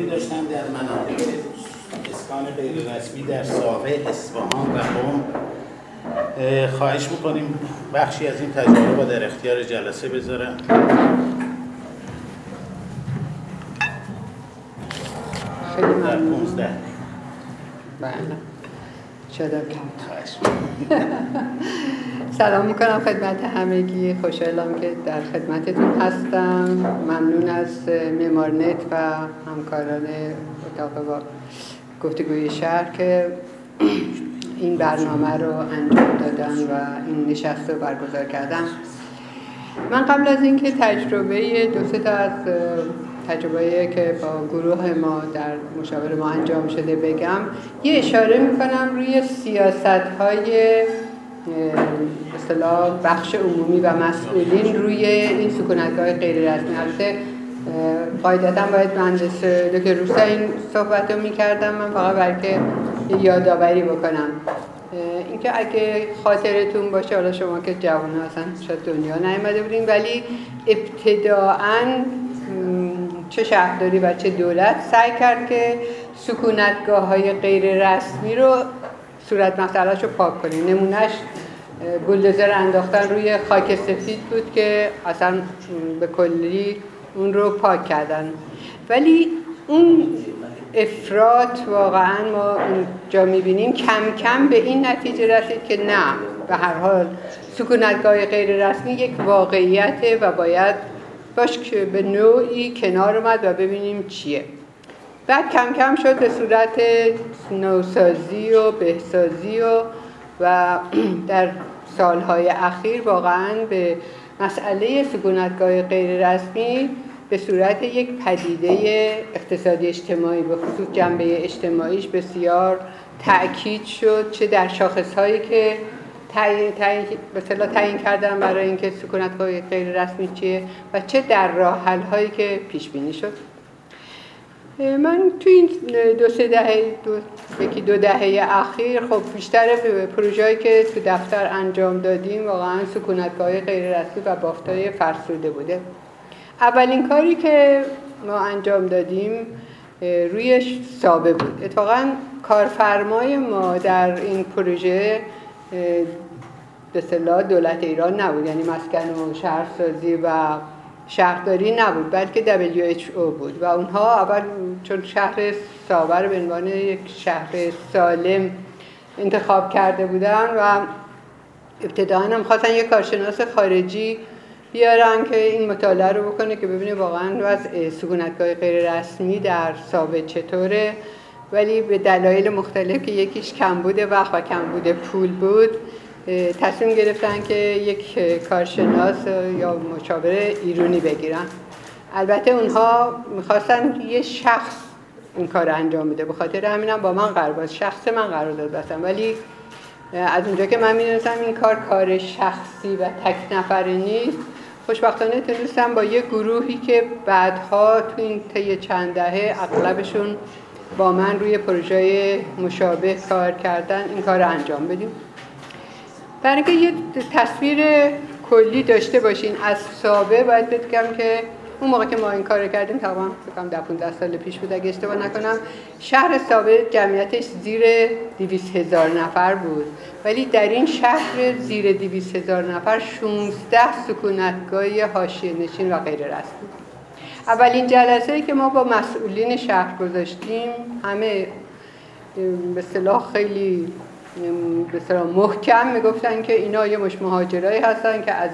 تجاربی داشتم در مناطق اسکان غیر رسمی در ساوه، اصفهان و قم. خواهش میکنیم بخشی از این تجربه رو در اختیار جلسه بذارن. خیلی ممنون. 15. بله. سلام میکنم خدمت همگی. خوشحالم که در خدمتتون هستم. ممنون از معمارنت و همکاران اتاق گفتگوی شهر که این برنامه رو انجام دادن و این نشست رو برگزار کردن. من قبل از اینکه تجربه دو سه تا از تجربه‌ای که با گروه ما در مشاوره ما انجام شده بگم، یه اشاره میکنم روی سیاست‌های اصطلاح بخش عمومی و مسئولین روی این سکونتگاه غیر رسمی. البته قاعدتاً باید مهندس دکتر روستا این صحبت رو میکردم، من فقط بلکه یادآوری بکنم اینکه اگه خاطرتون باشه، حالا شما که جوان هستن شاید دنیا نیامده بودین، ولی ابتداعاً چه شهرداری و چه دولت سعی کرد که سکونتگاه‌های غیر رسمی رو صورت مسئله‌شو پاک کنه. نمونهش بولدوزر انداختن روی خاک سفید بود که اصلا به کلی اون رو پاک کردن، ولی اون افراط واقعا ما اونجا می‌بینیم کم کم به این نتیجه رسید که نه، به هر حال سکونتگاه غیر رسمی یک واقعیته و باید باش که به نوعی کنار اومد و ببینیم چیه. بعد کم کم شد به صورت نوسازی و بهسازی و در سالهای اخیر واقعا به مسئله سکونتگاه غیر رسمی به صورت یک پدیده اقتصادی اجتماعی به خصوص جنبه اجتماعیش بسیار تأکید شد، چه در شاخصهایی که تعیین کردن برای اینکه سکونتگاه غیر رسمی چیه و چه در راه حل هایی که پیش بینی شد. من تو این دو دهه اخیر خب بیشتر پروژه‌ای که تو دفتر انجام دادیم واقعا سکونتگاه غیر رسمی و بافت‌های فرسوده بوده. اولین کاری که ما انجام دادیم روی سابه بود. اتفاقا کارفرمای ما در این پروژه به اصطلاح دولت ایران نبود، یعنی مسکن و شهرسازی و شهرداری نبود، بلکه WHO بود و اونها اول چون شهر سابه رو به عنوان یک شهر سالم انتخاب کرده بودن و ابتداً هم خواستن یک کارشناس خارجی بیارن که این مطالعه رو بکنه که ببینه واقعاً وضع سکونتگاه غیر رسمی در سابه چطوره، ولی به دلایل مختلف که یکیش کمبود وقت و کمبود پول بود تصمیم گرفتن که یک کارشناس یا مشاور ایرانی بگیرن. البته اونها میخواستن یه شخص این کار انجام بده، به خاطر همینم با من شخص من قرارداد بستن، ولی از اونجا که من میدونستم این کار شخصی و تک نفره نیست، خوشبختانه تونستم با یه گروهی که بعدها تو این طی چند دهه اغلبشون با من روی پروژه مشابه کار کردن این کار رو انجام بدیم. برای اینکه یه تصویر کلی داشته باشین از سابه، باید بگم که اون موقع که ما این کار کردیم تقریبا فکر کنم 10-15 سال پیش بود اگه اشتباه نکنم، شهر سابه جمعیتش زیر 200,000 نفر بود، ولی در این شهر زیر 200,000 نفر 16 سکونتگاه حاشیه‌نشین و غیر رسمی. اولین جلسه‌ای که ما با مسئولین شهر گذاشتیم، همه به اصطلاح خیلی به اصطلاح محکم میگفتن که اینا یه مش مهاجرایی هستن که از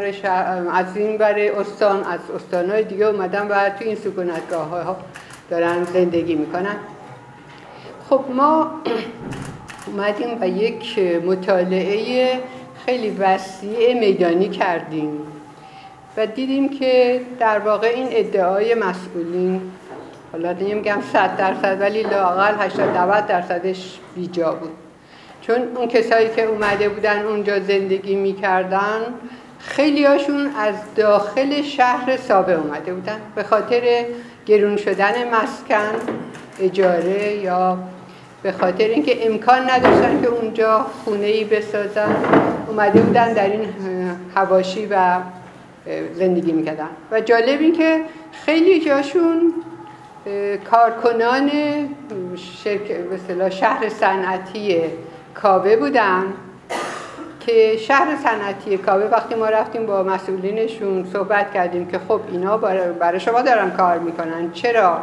این ور استان، از استان‌های دیگه اومدن و تو این سکونتگاه‌ها دارن زندگی میکنن. خب ما اومدیم و یک مطالعه خیلی وسیع میدانی کردیم و دیدیم که در واقع این ادعای مسئولین، حالا نمیگم 100% ولی لااقل 80-90% بیجا بود، چون اون کسایی که اومده بودن اونجا زندگی میکردن خیلی هاشون از داخل شهر سابه اومده بودن به خاطر گرون شدن مسکن، اجاره، یا به خاطر اینکه امکان نداشتن که اونجا خونه‌ای بسازن، اومده بودن در این حواشی و زندگی میکردن. و جالب این که خیلی جاشون کارکنان به اصطلاح شهر صنعتی کاوه بودن که شهر صنعتی کاوه وقتی ما رفتیم با مسئولینشون صحبت کردیم که خب اینا برای شما دارن کار میکنن، چرا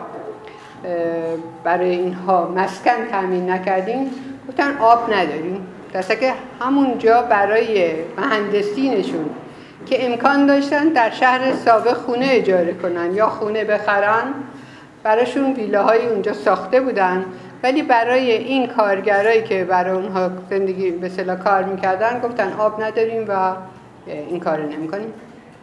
برای اینها مسکن تامین نکردین؟ گفتن آب نداریم. درسته که همونجا برای مهندسینشون که امکان داشتن در شهر ساوه خونه اجاره کنن یا خونه بخرن، براشون ویلاهای اونجا ساخته بودن، ولی برای این کارگرایی که برای اونها زندگی به اصطلاح کار میکردن گفتن آب نداریم و این کار نمیکنیم.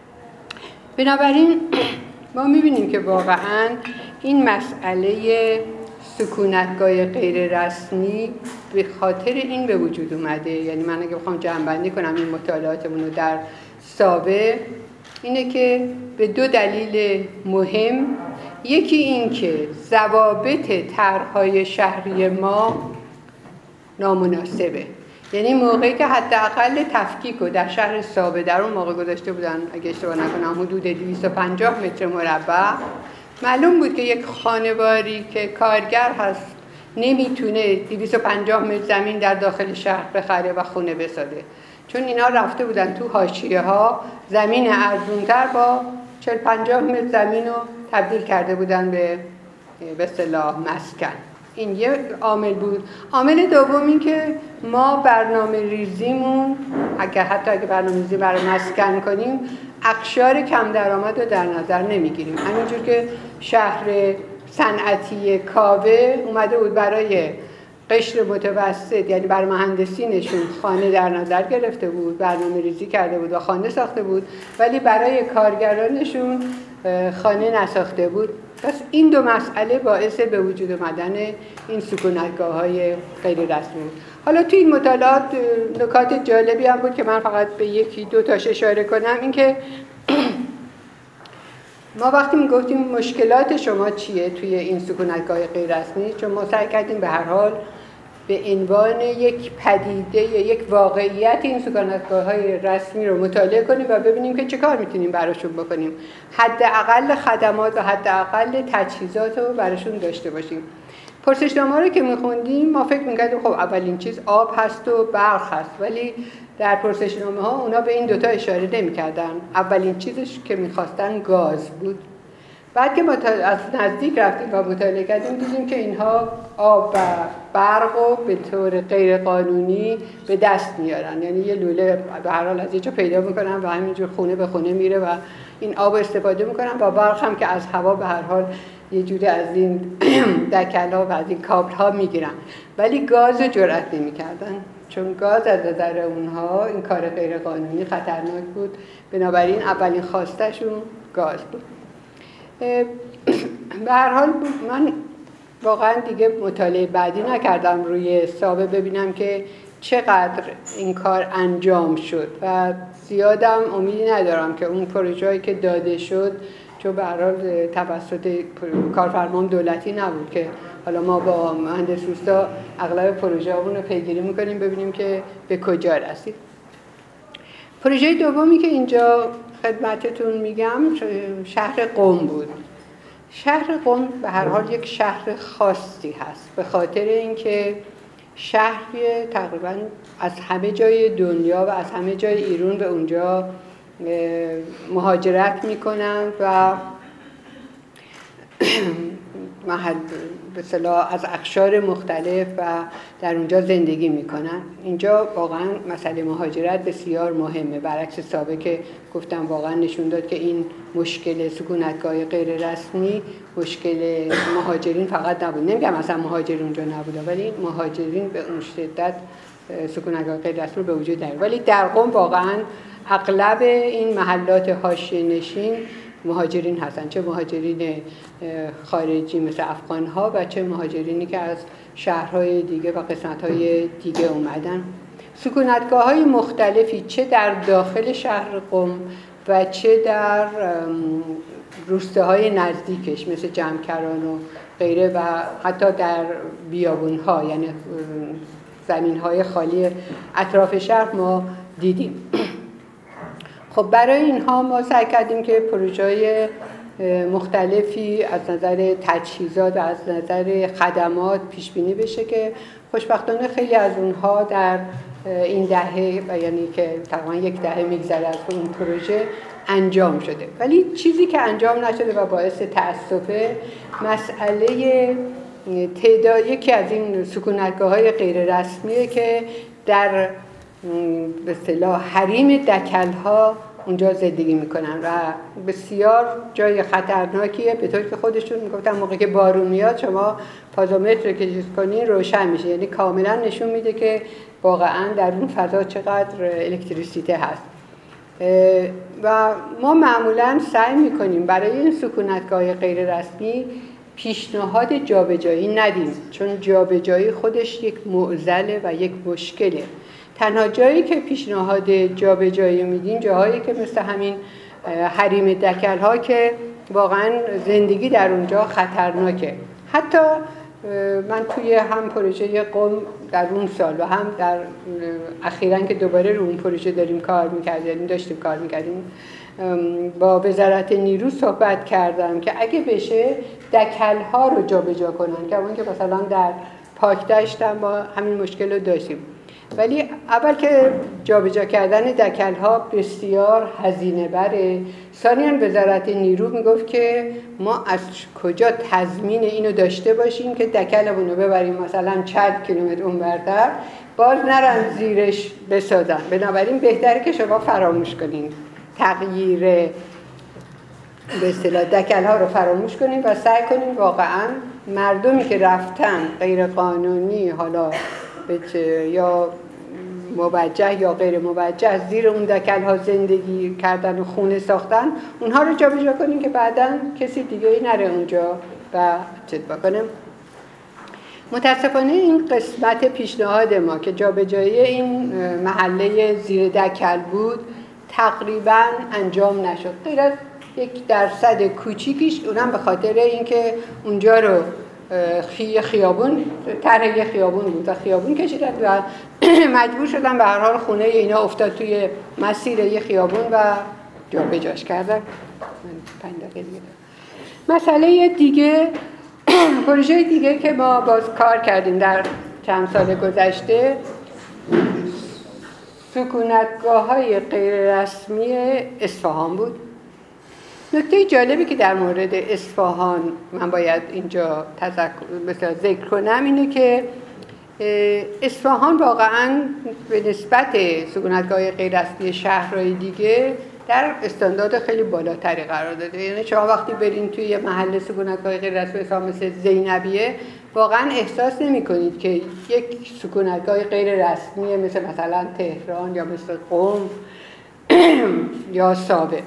بنابراین ما میبینیم که واقعا این مسئله سکونتگاه غیر رسمی به خاطر این به وجود اومده. یعنی من اگه بخوام جمع‌بندی کنم این مطالعاتمون رو در ساوه، اینه که به دو دلیل مهم، یکی این که ضوابط طرح‌های شهری ما نامناسبه. یعنی موقعی که حداقل تفکیک رو در شهر ساوه در اون موقع گذاشته بودن، اگه اشتباه نکنم حدود 250 متر مربع، معلوم بود که یک خانواری که کارگر هست نمیتونه 250 متر زمین در داخل شهر بخره و خونه بسازه، چون اینا رفته بودن تو حاشیه ها زمین ارزونتر با 40-50 متر زمین رو تبدیل کرده بودن به اصطلاح مسکن. این یه عامل بود. عامل دوم این که ما برنامه ریزیمون حتی اگه برنامه ریزی برای مسکن کنیم، اقشار کم درآمد رو در نظر نمیگیریم. همینجور که شهر صنعتی کاوه اومده بود برای قشر متوسط، یعنی برای مهندسینشون خانه در نظر گرفته بود، برنامه ریزی کرده بود و خانه ساخته بود، ولی برای کارگرانشون خانه نساخته بود. پس این دو مسئله باعث به وجود آمدن این سکونتگاه‌های غیر رسمی بود. حالا توی این مطالعات نکات جالبی هم بود که من فقط به یکی دو تاش اشاره کنم. این که ما وقتی میگفتیم مشکلات شما چیه توی این سکونتگاه غیر رسمی، چون ما سعی کردیم به هر حال به عنوان یک پدیده یا یک واقعیت این سکونتگاه‌های رسمی رو مطالعه کنیم و ببینیم که چه کار میتونیم براشون بکنیم، حداقل خدمات و حداقل تجهیزات رو براشون داشته باشیم. پرسشنامه رو که میخوندیم ما فکر میکردیم خب اولین چیز آب هست و برق هست، ولی در پرسشنامه ها اونا به این دوتا اشاره نمیکردن. اولین چیزش که میخواستن گاز بود. بعد که ما از نزدیک رفتیم و مطالعه کردیم دیدیم که اینها آب و برق رو به طور غیر قانونی به دست میارن. یعنی یه لوله به هر حال از یه جا پیدا میکنن و همینجور خونه به خونه میره و این آب استفاده میکنن، و برق هم که از هوا به هر حال یه جوری از این دکلا و از این کابل ها میگیرن، ولی گاز رو جرأت نمیکردن، چون گاز از نظر اونها این کار غیر قانونی خطرناک بود. بنابراین اولین خواستشون گاز بود. به هر حال من واقعا دیگه مطالعه بعدی نکردم روی ساوه ببینم که چقدر این کار انجام شد و زیادم امیدی ندارم که اون پروژه‌ای که داده شد، چون به هر حال توسط کارفرمان دولتی نبود که حالا ما با مهندس روستا اغلب پروژه‌مون رو پیگیری می‌کنیم ببینیم که به کجا رسید. پروژه دومی که اینجا خدمتتون میگم شهر قم بود. شهر قم به هر حال یک شهر خاصی هست به خاطر اینکه شهری تقریبا از همه جای دنیا و از همه جای ایران به اونجا مهاجرت میکنن و به اصطلاح از اقشار مختلف و در اونجا زندگی میکنن. اینجا واقعا مسئله مهاجرت بسیار مهمه، برعکس سابق که گفتم واقعا نشون داد که این مشکل سکونتگاه غیر رسمی مشکل مهاجرین فقط نبود. نمیگم اصلا مهاجرین اونجا نبوده، ولی مهاجرین به اون شدت سکونتگاه غیر رسمی به وجود نیامد. ولی در قم واقعا اغلب این محلات حاشیه‌نشین مهاجرین هستن، چه مهاجرین خارجی مثل افغان‌ها و چه مهاجرینی که از شهرهای دیگه و قسمت‌های دیگه اومدن. سکونتگاه‌های مختلفی چه در داخل شهر قم و چه در روستاهای نزدیکش مثل جمکران و غیره و حتی در بیابون‌ها، یعنی زمین‌های خالی اطراف شهر ما دیدیم. خب برای اینها ما سعی کردیم که پروژه‌های مختلفی از نظر تجهیزات و از نظر خدمات پیش بینی بشه که خوشبختانه خیلی از اونها در این دهه و یعنی که تقریبا یک دهه میگذره از این پروژه انجام شده. ولی چیزی که انجام نشده و باعث تأسفه مسئله تعداد یکی از این سکونتگاه‌های غیر رسمیه که در به اصطلاح حریم دکل‌ها اونجا زندگی میکنن و بسیار جای خطرناکیه، به طوری که خودشون میگفتن موقعی که بارون میاد شما پازومتر که چیز کنین روشن میشه، یعنی کاملا نشون میده که واقعا در اون فضا چقدر الکتریسیته هست. و ما معمولا سعی میکنیم برای این سکونتگاه غیر رسمی پیشنهاد جابجایی ندیم، چون جابجایی خودش یک معضله و یک مشکله. تنها جایی که پیشنهاد جابجایی میدیم جاهایی که مثل همین حریم دکل‌ها که واقعا زندگی در اونجا خطرناکه. حتی من توی هم پروژه قم در اون سال و هم در اخیراً که دوباره رو اون پروژه داشتیم کار میکردیم با وزارت نیرو صحبت کردم که اگه بشه دکل‌ها رو جابجا کنن، که اون که مثلا در پاکدشت هم با همین مشکل رو داشتیم. ولی اول که جابجا کردن دکل‌ها بسیار هزینه بره. ثانیاً وزارت نیرو میگفت که ما از کجا تضمین اینو داشته باشیم که دکلمون رو ببریم مثلا 40 کیلومتر اونورتر باز نرن زیرش بسازن. بنابراین بهتره که شما فراموش کنین تغییر به اصطلاح دکل‌ها رو فراموش کنیم و سعی کنیم واقعاً مردمی که رفتن غیر قانونی حالا یا موجه یا غیر موجه زیر اون دکل‌ها زندگی کردن و خونه ساختن، اونها رو جابجا کنیم که بعداً کسی دیگه ای نره اونجا و چه بکنه. متاسفانه این قسمت پیشنهاد ما که جابجایی این محله زیر دکل بود تقریباً انجام نشد، غیر از 1% کوچیکیش، اونم به خاطر اینکه اونجا رو خیابون طرح خیابون بود و خیابون کشیدن و مجبور شدن به هر حال خونه اینا افتاد توی مسیر یه خیابون و جابجاش کردن. 5 دقیقه دیگه. مسئله دیگه پروژه دیگه که ما باز کار کردیم در چند سال گذشته سکونتگاه‌های غیر رسمی اصفهان بود. نکته جالبی که در مورد اصفهان من باید اینجا ذکر کنم اینه که اصفهان واقعاً به نسبت سکونتگاه غیر رسمی شهرهای دیگه در استاندارد خیلی بالاتری قرار داده. یعنی شما وقتی برین توی یه محل سکونتگاه غیر رسمی مثل زینبیه واقعاً احساس نمی‌کنید که یک سکونتگاه غیر رسمی مثلا تهران یا مثل قم یا سابه.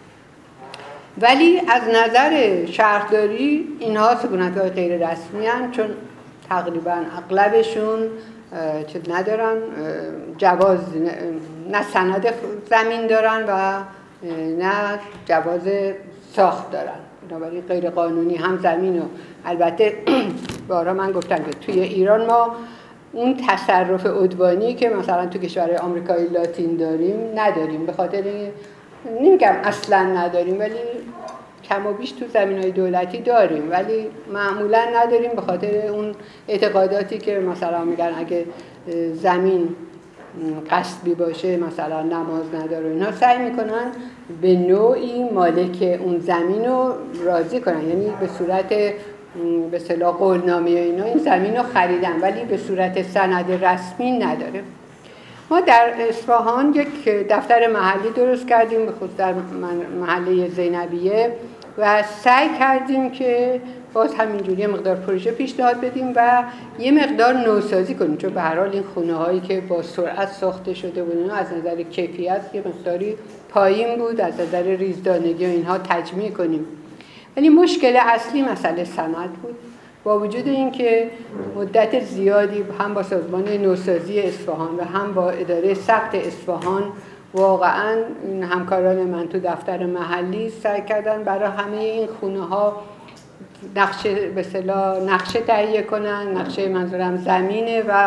ولی از نظر شهرداری اینها سکونتگاه غیر رسمی هستند، چون تقریبا اغلبشون چیز ندارن، جواز نه سند زمین دارن و نه جواز ساخت دارن. بنابراین غیر قانونی هم زمین و البته بارها من گفتم که توی ایران ما اون تصرف عدوانی که مثلا تو کشورهای آمریکای لاتین داریم نداریم، به خاطر نمیگم اصلا نداریم ولی کم و بیش تو زمین‌های دولتی داریم، ولی معمولا نداریم به خاطر اون اعتقاداتی که مثلا میگن اگه زمین غصبی باشه مثلا نماز نداره، اینا سعی میکنن به نوعی مالک اون زمین رو راضی کنن، یعنی به صورت به اصطلاح قولنامه اینا این زمین رو خریدن ولی به صورت سند رسمی نداره. ما در اصفهان یک دفتر محلی درست کردیم، به خصوص در محله زینبیه، و سعی کردیم که باز همینجوری مقدار پروژه پیشنهاد بدیم و یه مقدار نوسازی کنیم، چون به هر حال این خونه هایی که با سرعت ساخته شده بود از نظر کیفیت یه مقداری پایین بود، از نظر ریزدانگی و اینها تجمیع کنیم. ولی مشکل اصلی مسئله سند بود. با وجود اینکه مدت زیادی هم با سازمان نوسازی اصفهان و هم با اداره ثبت اصفهان واقعاً همکاران من تو دفتر محلی سعی کردن برای همه این خونه ها نقشه به اصطلاح نقشه تهیه کنن، نقشه منظورم زمینه و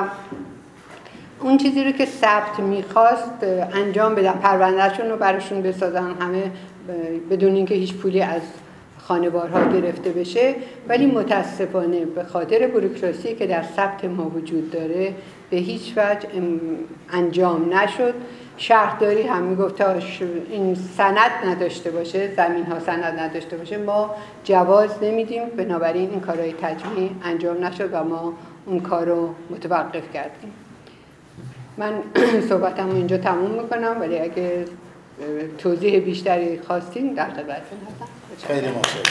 اون چیزی رو که ثبت میخواست انجام بدن، پروندهشون رو براشون بسازن، همه بدون اینکه هیچ پولی از خانوارها گرفته بشه، ولی متاسفانه به خاطر بوروکراسی که در ثبت ما وجود داره به هیچ وجه انجام نشد. شهرداری هم میگفت تا این سند نداشته باشه، زمین ها سند نداشته باشه ما جواز نمیدیم، بنابراین این کارهای تجمیع انجام نشد و ما اون کار رو متوقف کردیم. من صحبتم رو اینجا تموم میکنم، ولی اگه توضیح بیشتری خواستین در خدمتتون هستم. خیلی متشکرم.